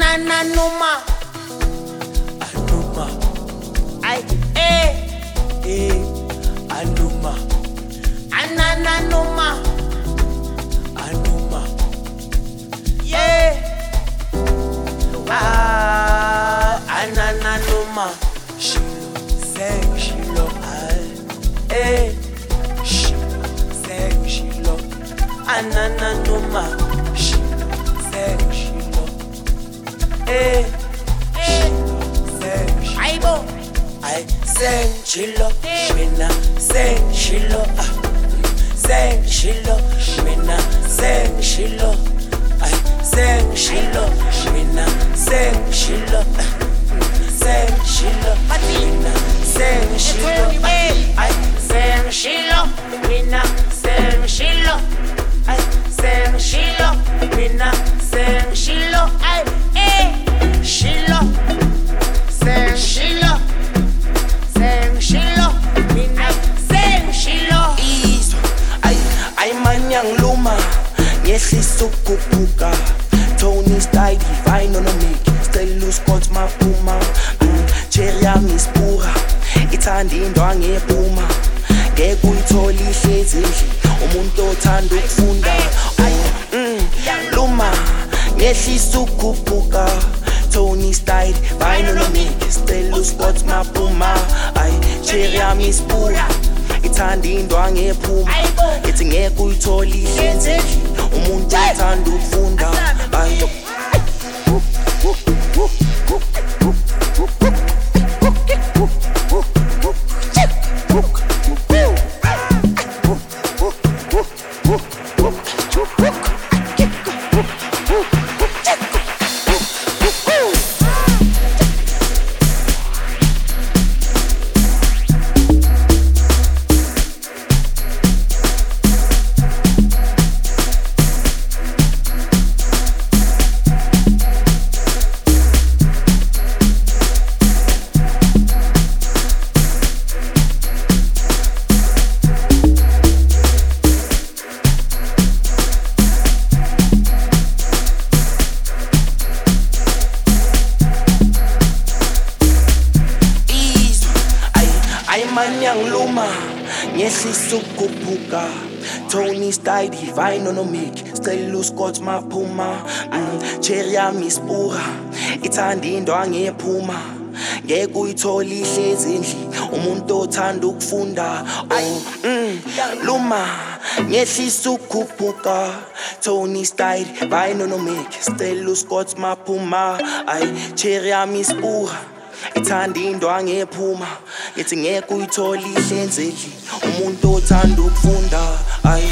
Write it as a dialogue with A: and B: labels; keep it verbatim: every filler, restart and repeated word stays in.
A: Anana numa, anuma, ay eh eh, anuma, anana numa, anuma, yeah, ah, anana numa, shilo, say shilo, ay eh, shilo, say shilo, anana numa, shilo, say shilo. Eh, eh, aibo, I sing chilo, shmina, sing shilo, ah, sing shilo, shmina, sing shilo, I sing shilo, shmina, sing shilo, sing shilo, shmina, sing shilo, I sing shilo, shmina, sing shilo, I sing shilo, shmina, sing shilo, I eh. Shilo, sing Shilo, sing Shilo, mina sing Shilo.
B: Izo, ay, ay manyang luma, ngehlisa ukukhuphuka. Tony style, divine on a make, still loose got maphuma. Cherry yami isipura, ithanda indwangu ephuma. Ngeke uyithole ihlezi endlini, umuntu othanda ukufunda. Luma, ngehlisa ukukhuphuka. Tony style, vine on a make, still loose got maphuma. Ay, cherry yami isipura, ithanda indwangu ephuma. Ethi ngeke uyithole ihlezi endlini, umuntu othanda ukufunda. Ay, manyang luma, ngehlisa ukukhuphuka. Tony style, divine on a make, still loose got maphuma. Cherry yami isipura, ithanda indwangu ephuma. Ngeke uyithole ihlezi endlini, umuntu othanda ukufunda. Luma, ngehlisa ukukhuphuka. Tony style, divine on a make, still loose got maphuma. Ay, cherry yami isipura, ithanda indwangu ephuma. Ethi ngeke uyithole ihlezi endlini, umuntu othanda ukufunda. Ay